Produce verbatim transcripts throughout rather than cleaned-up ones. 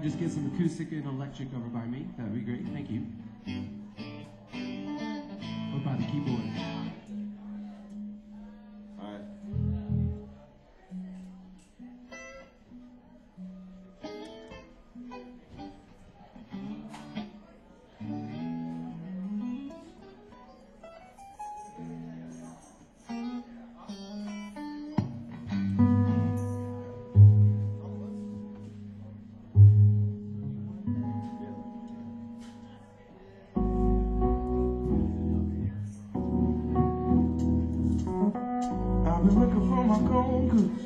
could just get some acoustic and electric over by me, that would be great. Thank you. Or by the keyboard. All right. I've been looking for my gold goose.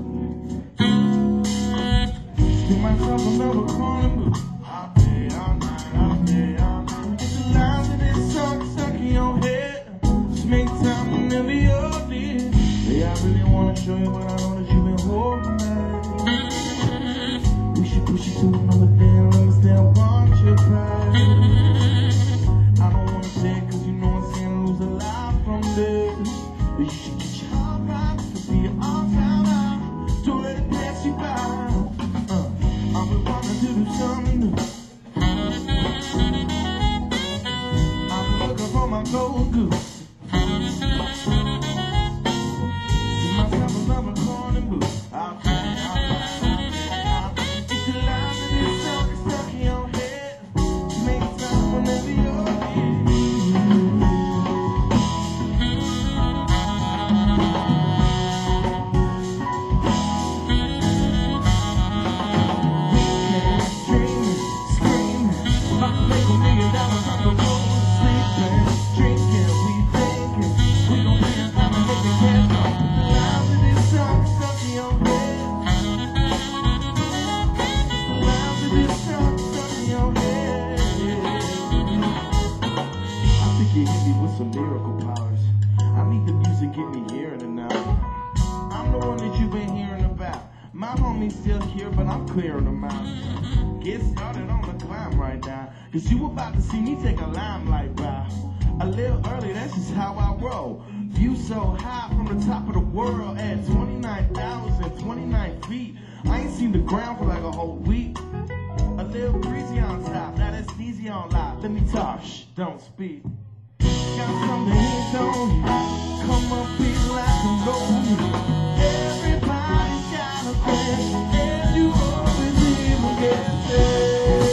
Give myself another corner booth. I'll play all night, I'll play all night. It's the lines of this song stuck in your head. Just make time whenever you're near. Hey, I really wanna show you what I know that you've been holding back. We should push you to another day and understand what your pride. I don't wanna say it cause you know I'm saying lose a lot from this. But you should get your heart right to be all time out. Don't let it pass you by. Uh, I've been wanting to do something new. I've been looking for my gold goose. Give myself another corner booth. I'll play, I'll play, I'll play. It's the lines of this song that's stuck in your head. Make time whenever you're here. My homie's still here, but I'm clearing them out. Get started on the climb right now, cause you about to see me take a limelight bow. A little early, that's just how I roll. View so high from the top of the world at twenty-nine thousand twenty-nine feet. I ain't seen the ground for like a whole week. A little breezy on top, now that's easy on live. Let me talk, shh, don't speak. Got something hit on you, come up here like a roll. Everybody's got a friend, and you always even get there.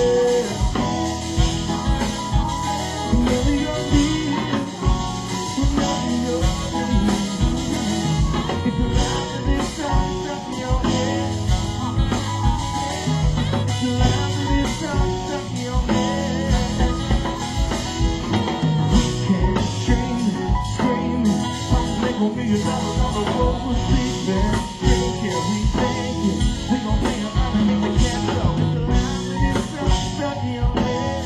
Whenever you're here, whenever you're here, it's the last of this song stuck in your head. It's the last of this song stuck in your head. We can't dream it, scream it, make a million dollars on the road we're sleeping. Drink it, we think it, we gon' bring it out and make the cash flow. It's the last of this song stuck in your head.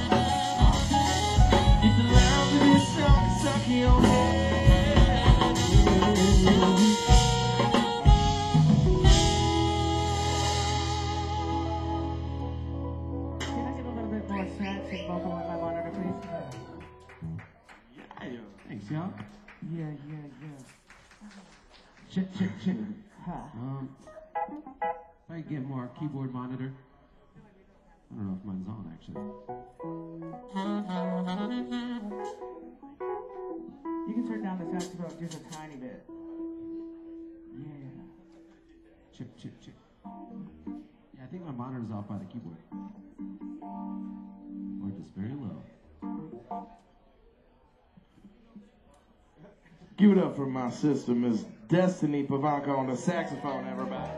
It's the last of this song stuck in your head. Can I get a little bit more sense and vocal on my monitor, please? Yeah, thanks, y'all. Yeah, yeah, yeah. Check, check, check. Huh. Um, if I could get more keyboard monitor. I don't know if mine's on, actually. You can turn down the saxophone just a tiny bit. Yeah. Check, check, check. Yeah, I think my monitor's off by the keyboard. Or just very low. Give it up for my sister, Miss Destiny Pavanka on the saxophone, everybody.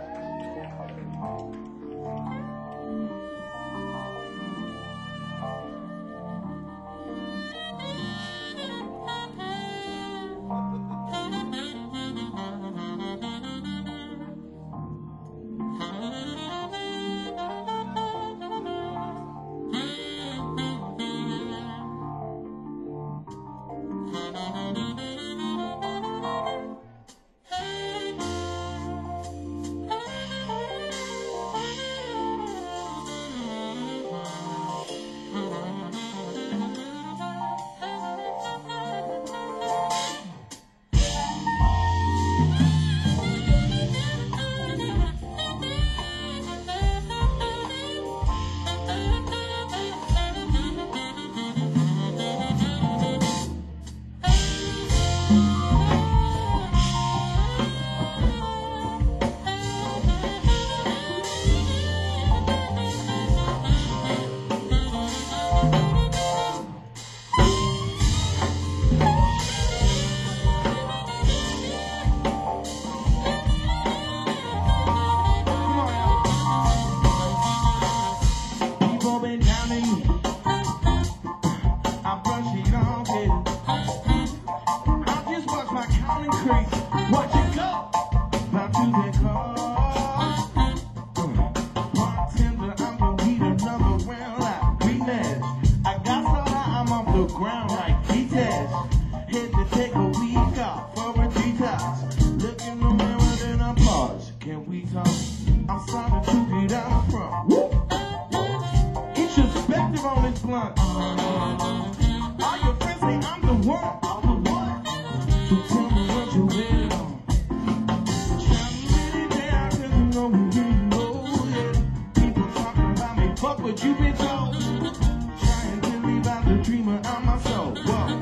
the ground like details. Had to take a week off for a detox. Look in the mirror, then I pause. Can we talk? I'm starting to get out front. Introspective on this blunt. All your friends say I'm the one. I'm the one. So tell me what you with on. Trying really down, cause you know we getting low, yeah. People talking about me, fuck what you been told. Trying to leave out the dreamer out my soul. Whoa.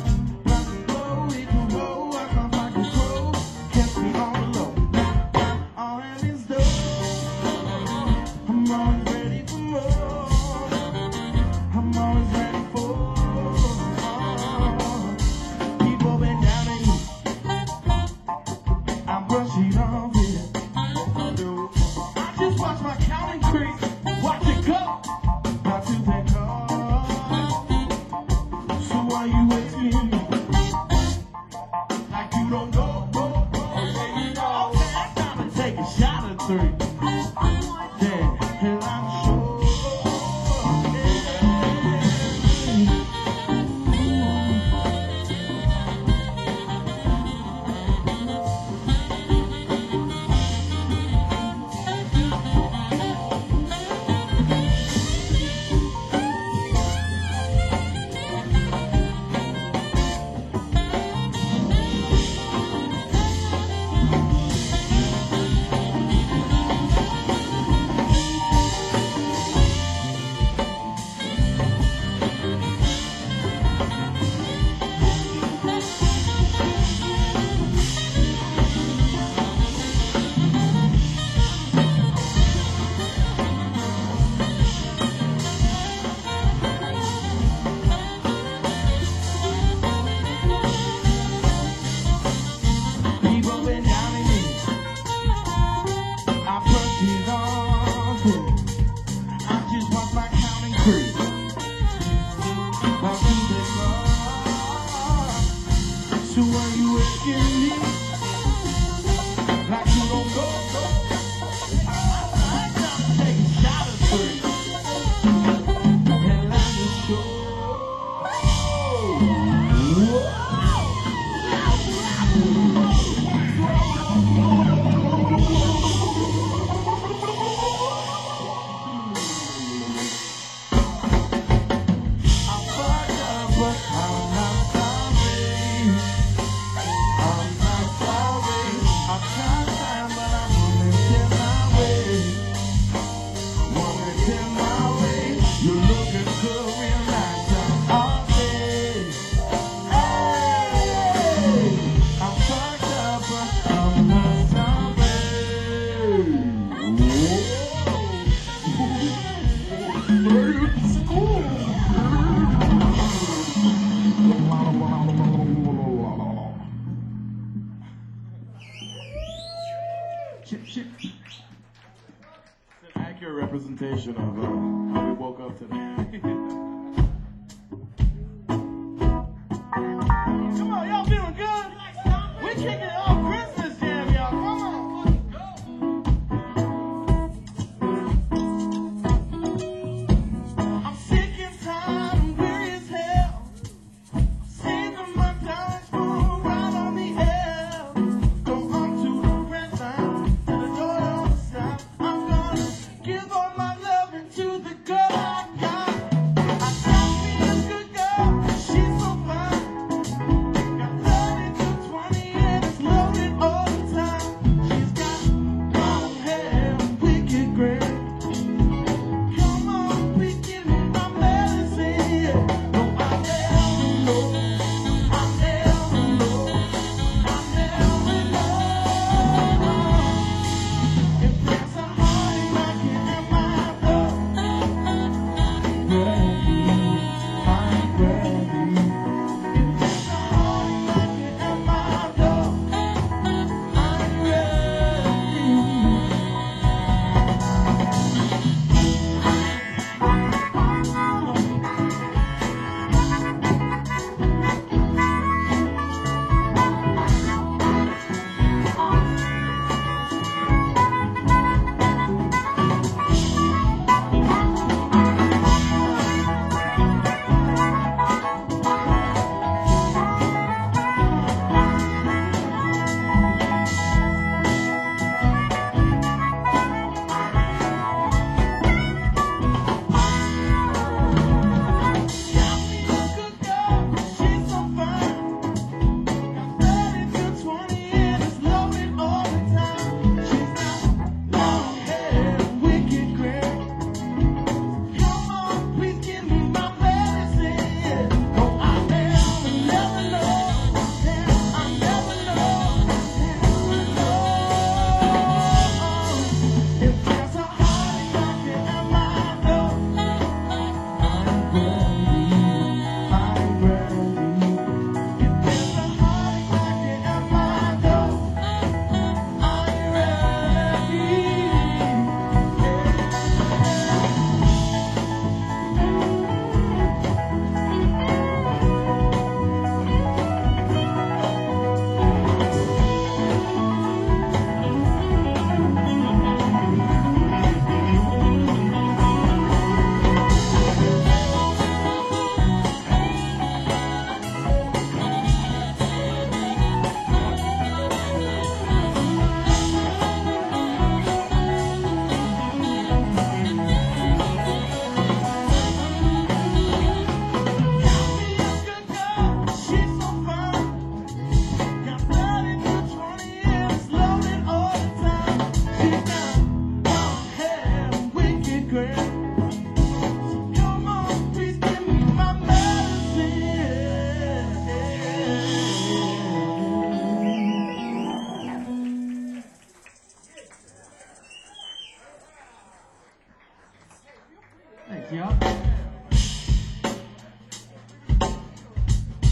Representation of uh, how we woke up today. Come on, y'all feeling good? We kicking it off Christmas jam, y'all. Come on. I'm sick and tired, I'm weary as hell. Saving my time for a ride on the air. Go on to the red line, to the door on the side. I'm gonna give all my loving to the girl I got. I got me a good girl, she's so fine. Got thirty to twenty and it's love.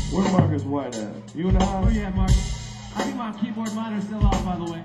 Where Marcus White at? You in the house? Oh yeah, Mark. I think my keyboard monitor's still off, by the way.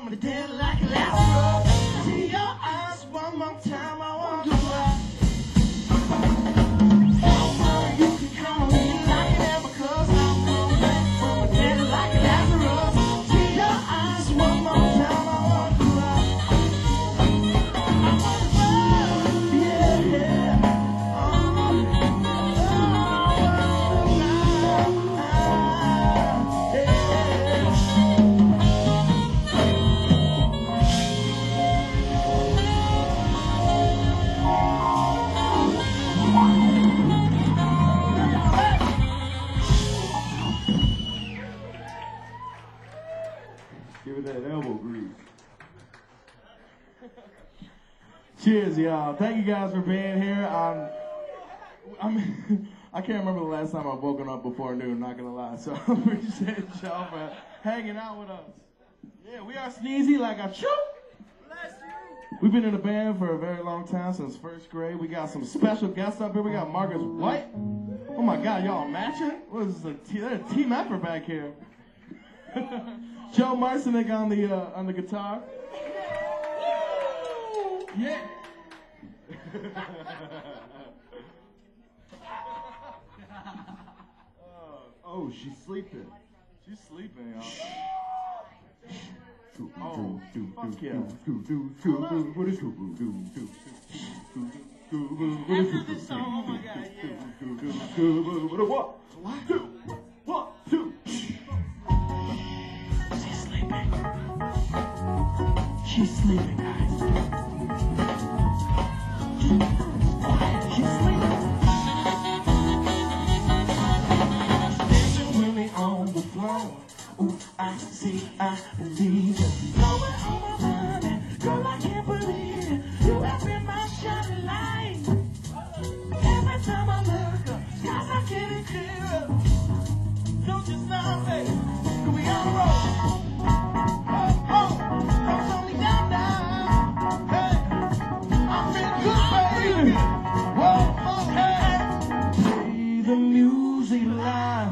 from the dead like Lazarus. See your eyes one more time, I want to cry. You can count on me like you never, cause I'm coming back from the dead like Lazarus. See your eyes one more time, I want to cry. I want to cry, yeah, yeah. Oh, give it that elbow grease. Cheers, y'all. Thank you guys for being here. Um, I mean, I can't remember the last time I've woken up before noon, not gonna lie. So I appreciate y'all for hanging out with us. Yeah, we are Sneezy like a choo. We've been in a band for a very long time, since first grade. We got some special guests up here. We got Marcus White. Oh my God, y'all matching? What is this, a te- a team effort back here? Joe Marcinek on the uh, on the guitar. Yeah. uh, oh, she's sleeping. She's sleeping, y'all. Oh, fuck yeah. After this song, oh my God, yeah. One, two, one, two. She's sleeping. She's sleeping, guys. She's sleeping. Dancing with me on the floor. Ooh, I see, I believe it. Blowing on my money, girl, I can't believe it. You have been my shining light. Every time I look up, guys, I get it clear. Don't you stop, baby. Can we on the road? Oh, oh, don't slow me down now. Hey, I'm feeling good, baby. Whoa, oh, hey. Play the music loud.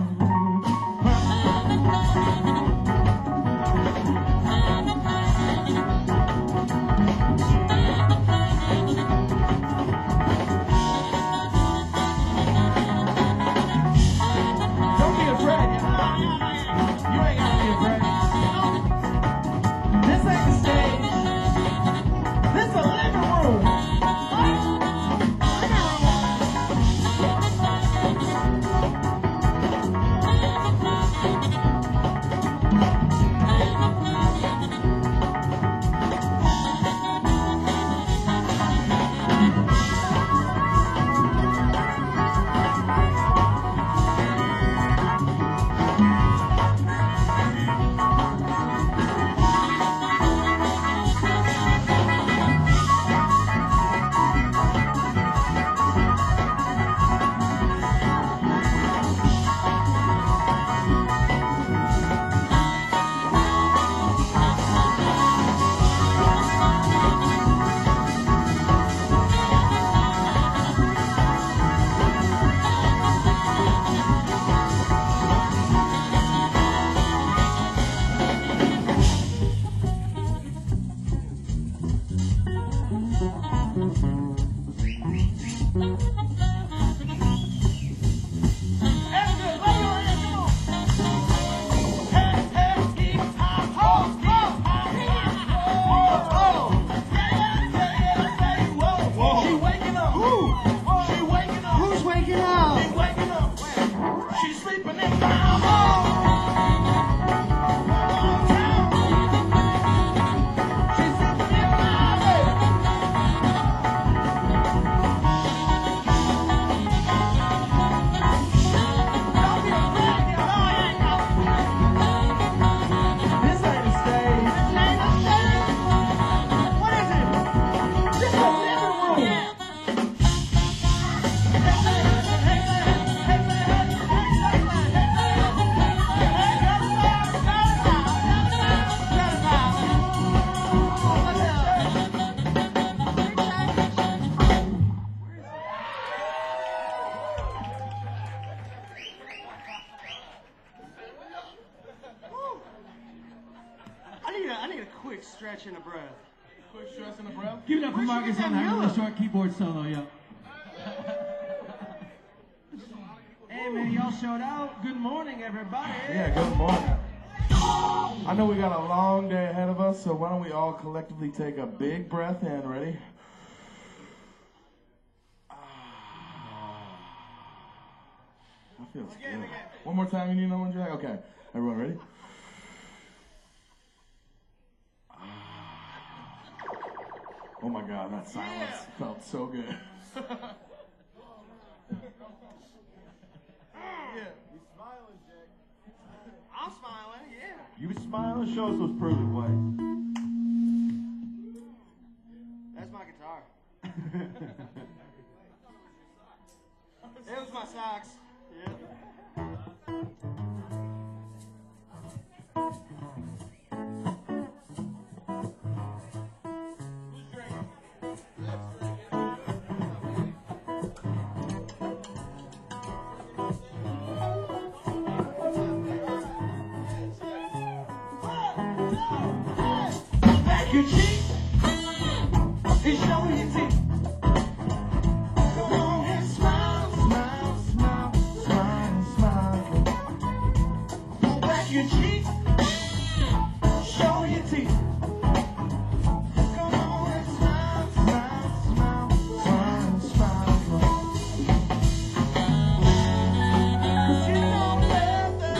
quick stretching of breath. Quick stress in the breath. Give it up for Where'd you Marcus get on that that really Miller? short keyboard solo, yo. Hey man, y'all showed out. Good morning, everybody. Yeah, good morning. I know we got a long day ahead of us, so why don't we all collectively take a big breath in? Ready? That feels Again, good. again. One more time, you need another one, Jack? Okay. Everyone ready? Oh my God, that silence Yeah. felt so good. Yeah. I'm smiling, yeah. You be smiling? Show us those pearly whites. That's my guitar. It was my socks. Yeah. Back your cheek and show your teeth. Come on and smile, smile, smile, smile, smile. Back your cheek, show your teeth. Come on and smile, smile, smile, smile, smile. 'Cause you know better.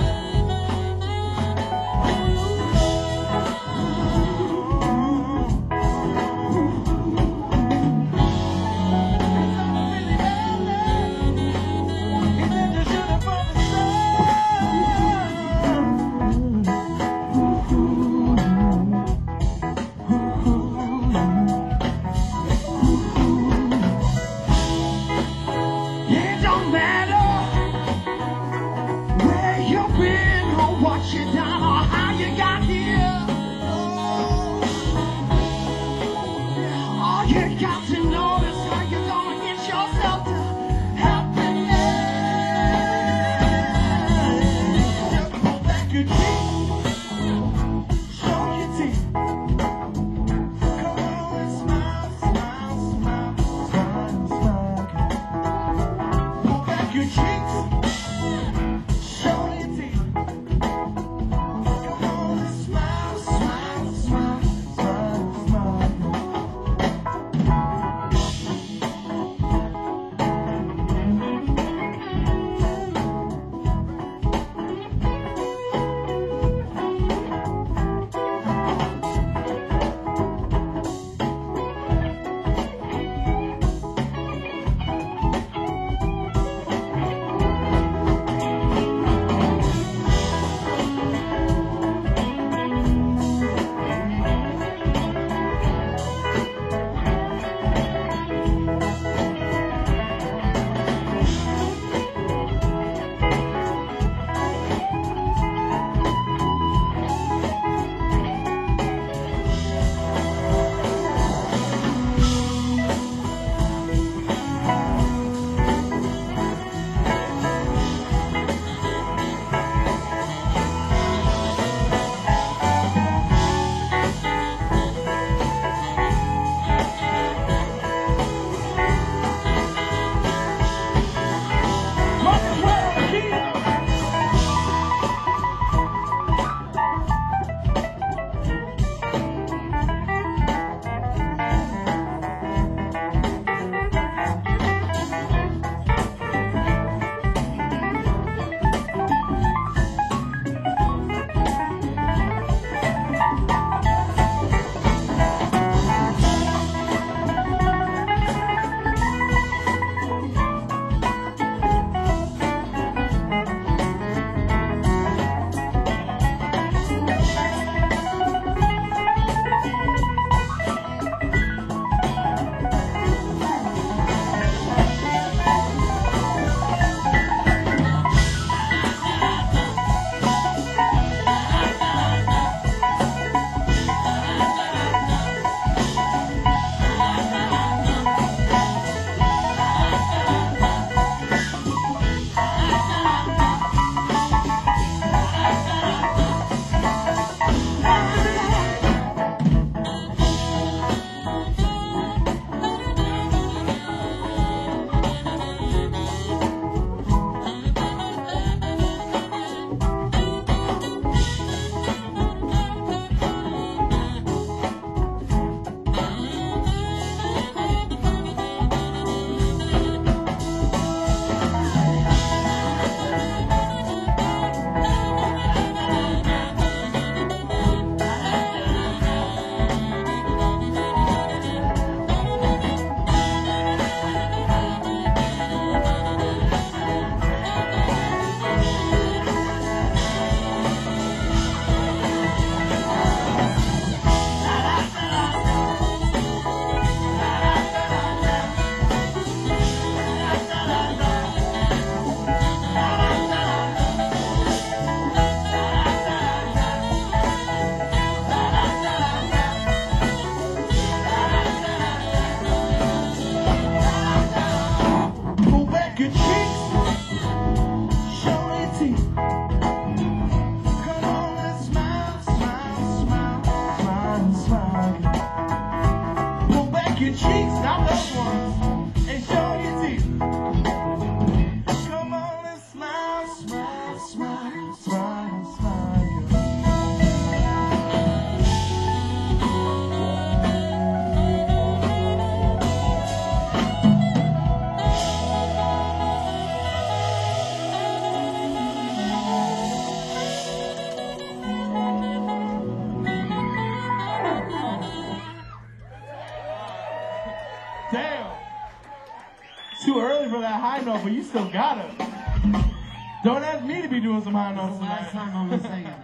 high note, but you still got it. Don't ask me to be doing some high notes Last tonight. time I was singing.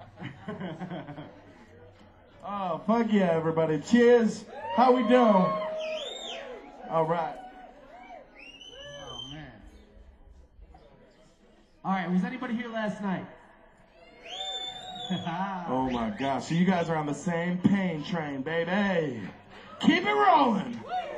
Oh, fuck yeah, everybody. Cheers. How we doing? All right. Oh, man. All right, was anybody here last night? Oh my gosh. So you guys are on the same pain train, baby. Keep it rolling.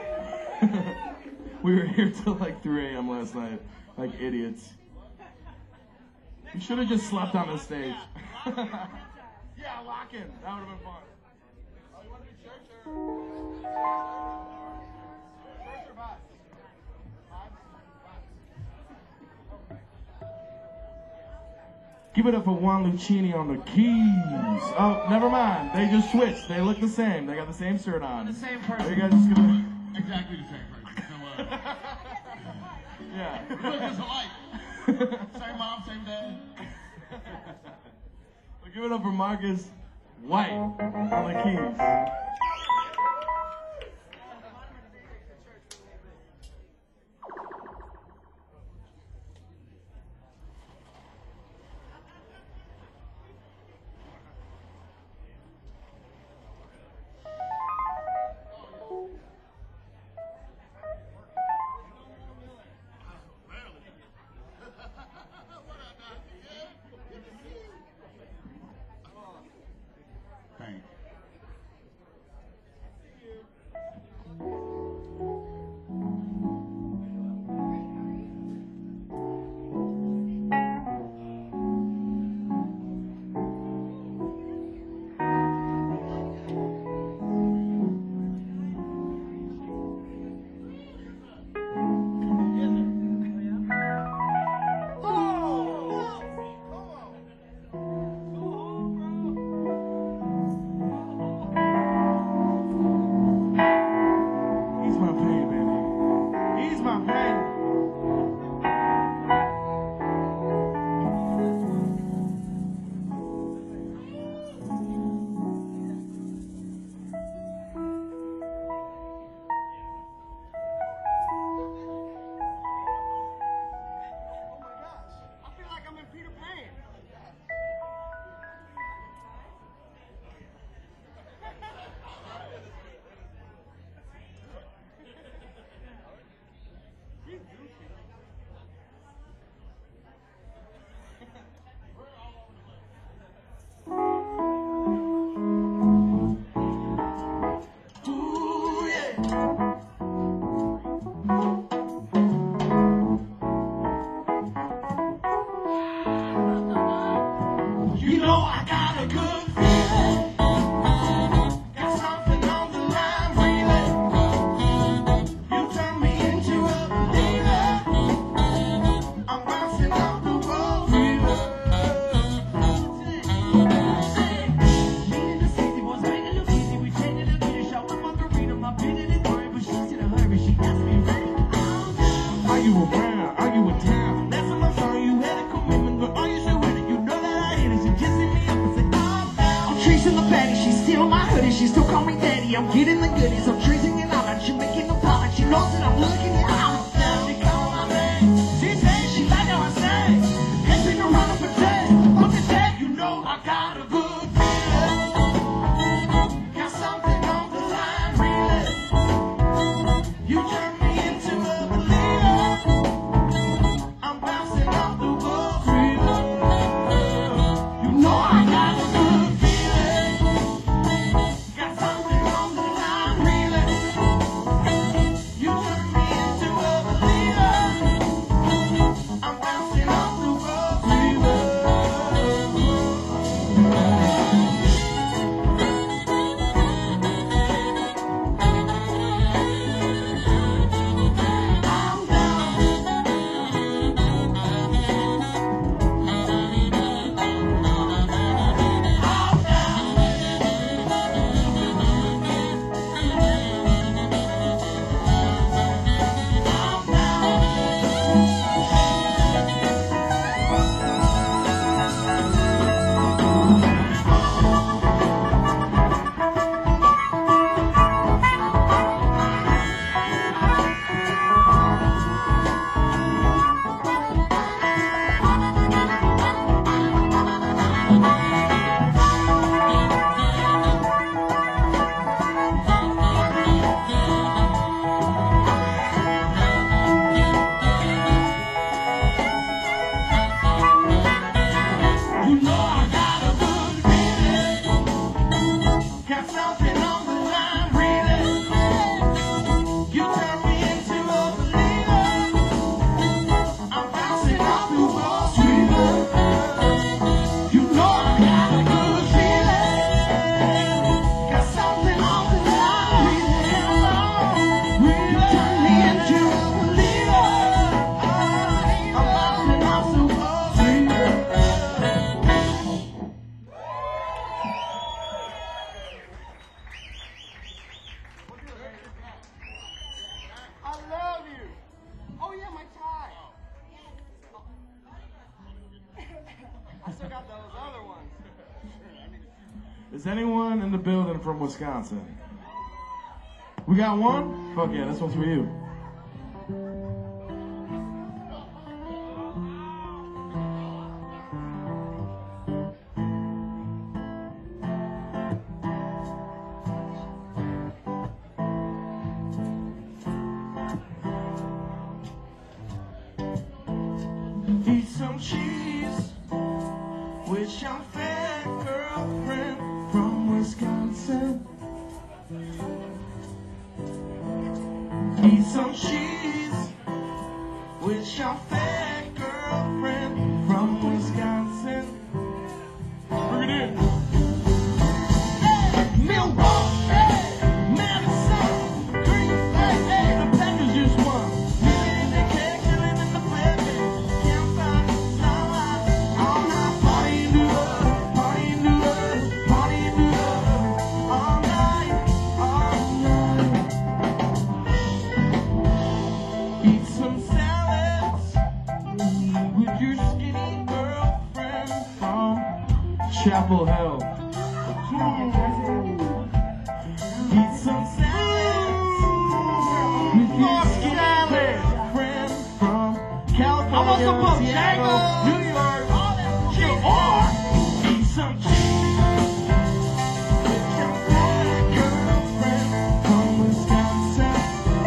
We were here till like three a.m. last night, like idiots. We should have just slept on the stage. Yeah, lock in. That would have been fun. Oh, you want to do church or? Church or bus? Give it up for Juan Lucchini on the keys. Oh, never mind. They just switched. They look the same. They got the same shirt on. The same Are person. you guys just gonna? Exactly the same person. So, uh, Yeah. look just alike. Same mom, same dad. Well, give it up for Marcus White on the keys. Thank you. He's my pain, baby. He's my pain. I feel like I'm in Peter Pan. Ooh, yeah. You know I got a good feeling. Got something on the line, breathing. You turn me into a believer. I'm bouncing off the wall, feeling. Me and the city boys made it look easy. We changed it up in the show. I'm margarita, my penny and worry, but she's in a hurry. She asked me, ready? Are you around? Are you in town? Last time I saw you had a commitment, but are you still with it? You know that I hate it. So just hit me up and say, calm down. I'm tracing the fatty. She's stealing my hoodie. She still call me daddy. I'm getting the goodies. I'm tracing it out. And she making no comment. She knows that I'm looking at out. Now she call my name. She says she like how I say. Dancing around up a day. Look at that. You know I got a good feeling. Got something on the line, really. You turn me into a believer. I'm bouncing off the wall, feeling. You know I got a good feeling. Got something on the line, really. You turn me into I still got those other ones. Is anyone in the building from Wisconsin? We got one? Fuck yeah, this one's for you. Eat some cheese with your fat girlfriend from Wisconsin. Eat some cheese with your fat girlfriend from Wisconsin. Bring it in. Hey, Milwaukee, Madison, Green Bay, hey, the Packers just won. Living in the cake, living in the flip. Can't find the sunlight. All night, party in New York, party in New York, party in New York. All night, all night. Eat some salads with your skinny girlfriend from Chapel Hill. Eat some salads with your skinny girlfriend from California, I want some Seattle, New York, all that shit. Or eat some cheese with your fat girlfriend from Wisconsin.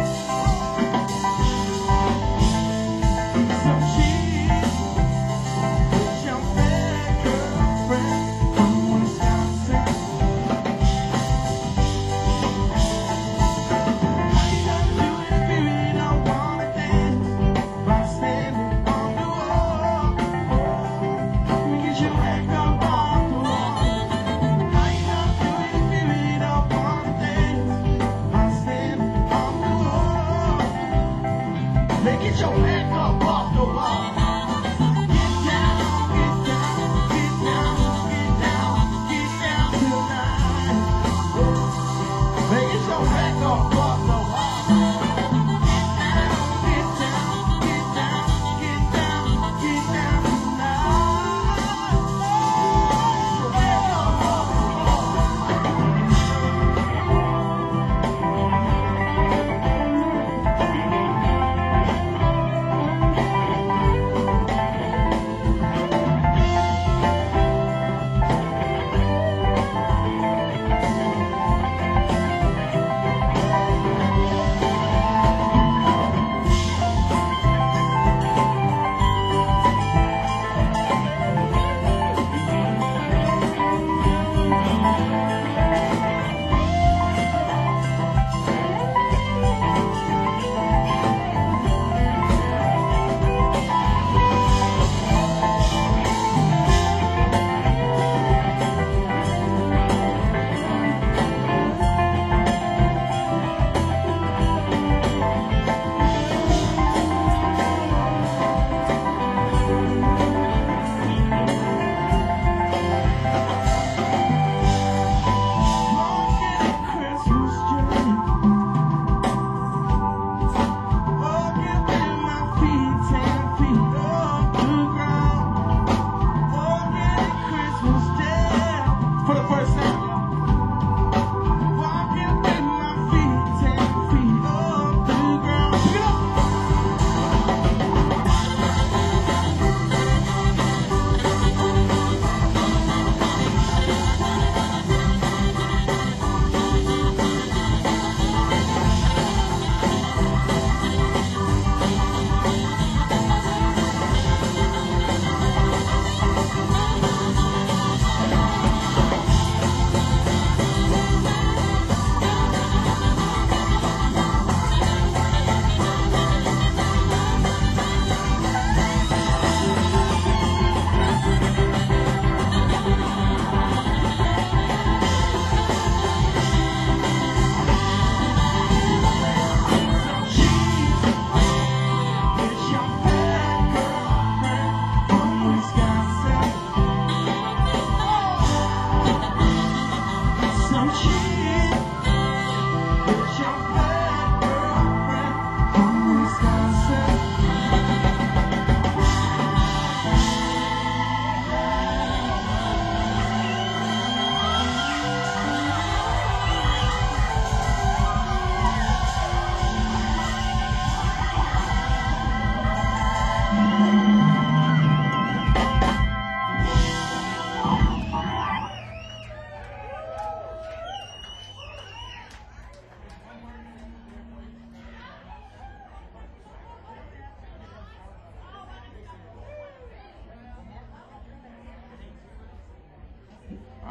Eat some cheese with your fat girlfriend from Wisconsin. How you gonna do it if you really don't wanna dance? By standing on the wall.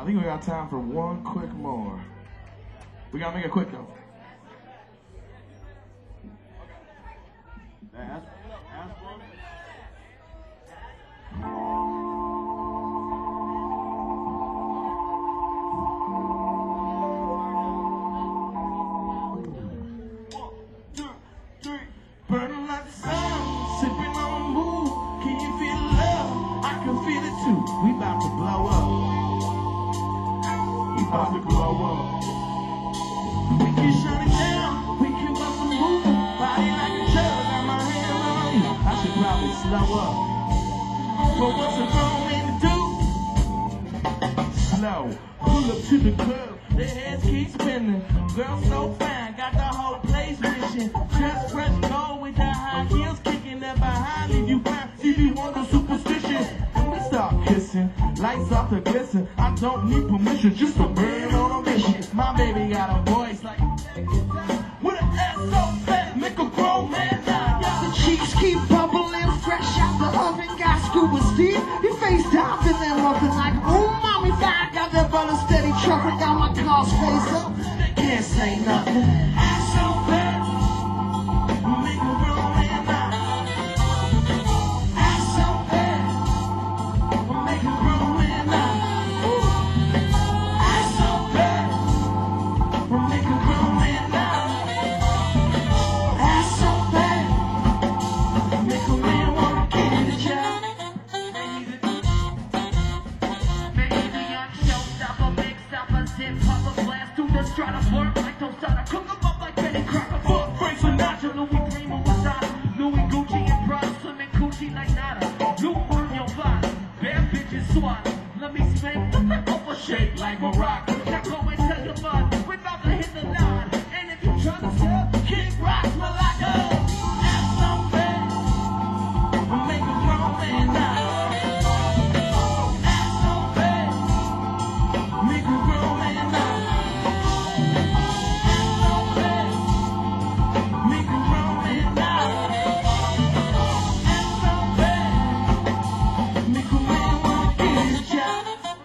think we got time for one quick more. We gotta make it quick though. Ask, ask one. Burning like the sun, sipping on the moon. Can you feel love? I can feel it too. We about to blow up. We about to blow up. We can shut it down. We can bust a move. Body like a tub. Got my hand on you. I should probably slow up. But what's a grown man to do? Slow. Pull up to the club. Their heads keep spinning. Girl so fine. Got the whole place wishing. Just fresh gold with the high heels kicking up behind. Leave you blind. If you want no superstition. When we start kissing. Lights off the glisten. I don't need permission. Just a burn on a mission. My baby got a voice like with an ass so fat. Make a grown man die. The cheeks keep bubbling, fresh out the oven. Got scuba Steve, he face diving and loving like, oh mommy, fine. Got that butter steady trucking down my car's face up. Can't say nothing. Ass so fat. Make a grown man die. Ass so fat. Make a grown man die. Ass so fat. Make a grown man die. Ass so fat. Make a man wanna get a job. Maybe the young showstopper, big stopper, zip, pop a blast through the strata, work like those starter, cook 'em up like Betty Crocker. Fuck Frank Sinatra. Louis Prima was out, Louis Gucci and Prada, swimming coochie like nada. You on your body, bad bitches swat. Let me spin off a shape like Morocco. Now go and tell your bud, we're about to hit the line. And if you tryna sell, kick rocks, Malacca. Ass so fat. Make a grown man die. Ass so fat. Make a grown man die. Ass so fat. Make a grown man die. Ass so fat. Make a man wanna get a job.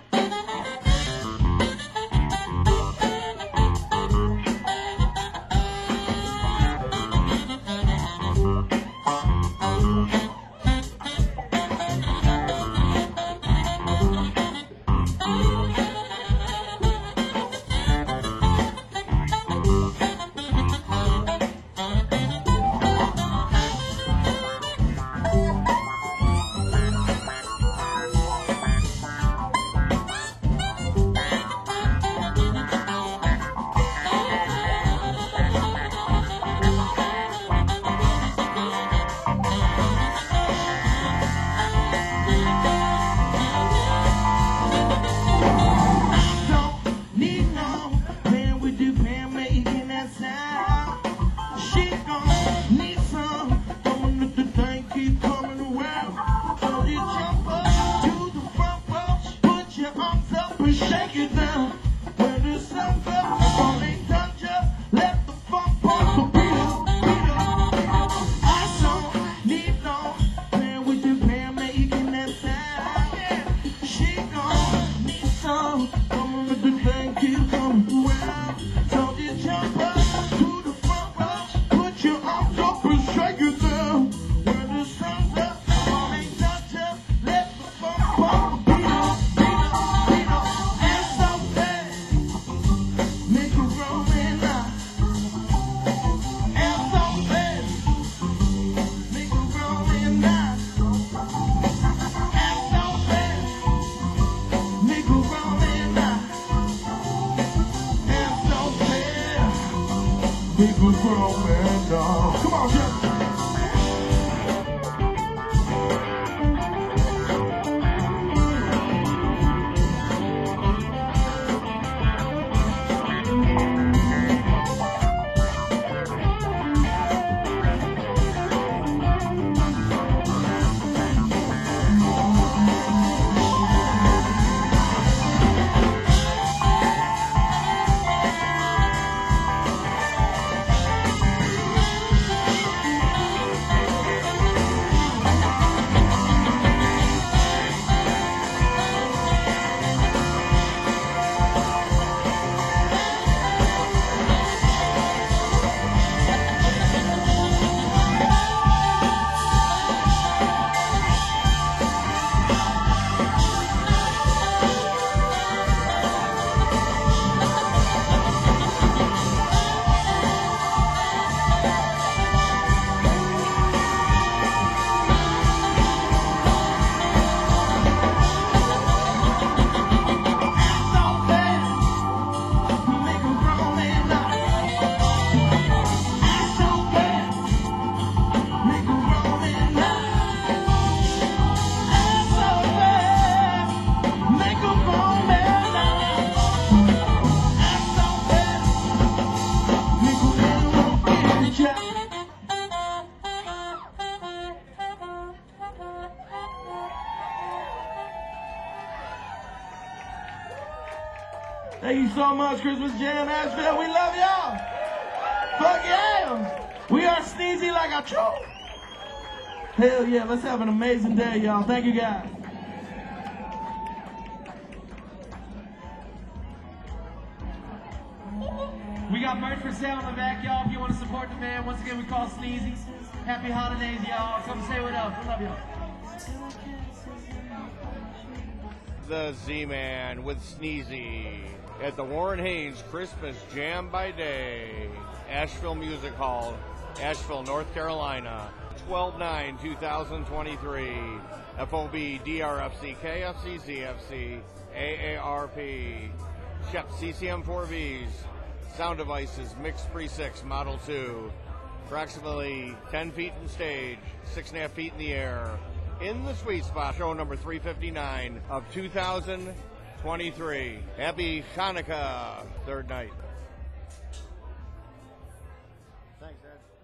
Don't need no man with the pan making that sound. She gon' need some. Don't let the thing keep coming around. So you jump up to the front row, put your arms up and shake it down. When the sun goes, all ain't done just let the funk pump the beat up, beat up. I don't need no man with the pan making that sound. She gon' need some. Don't let the thing keep coming around. So you jump up to the front row, put your arms up and shake it down. When the sun's up, all ain't done just let the funk pump the beat up, beat up, beat up. And so fast, make a grown man die. And so fast, make a grown man die. And so fast, make a grown man die. And so fast, make a grown man die. Come on, Jeff. Thank you so much, Christmas Jam Asheville. We love y'all. Fuck yeah. We are sneezy like a troll. Hell yeah, let's have an amazing day, y'all. Thank you, guys. We got merch for sale in the back, y'all. If you want to support the man, once again, we call Sneezy. Happy holidays, y'all. Come say what up. We love y'all. The Z-Man with Sneezy at the Warren Haynes Christmas Jam by Day, Asheville Music Hall, Asheville, North Carolina, twelve nine twenty twenty-three. F O B, D R F C, K F C, Z F C, A A R P, Shep C C M four Bs, sound devices, Mix Pre six, Model two, approximately ten feet in stage, six and a half feet in the air. In the sweet spot, show number three fifty-nine of two thousand twenty-three. Happy Hanukkah, third night. Thanks, Ed.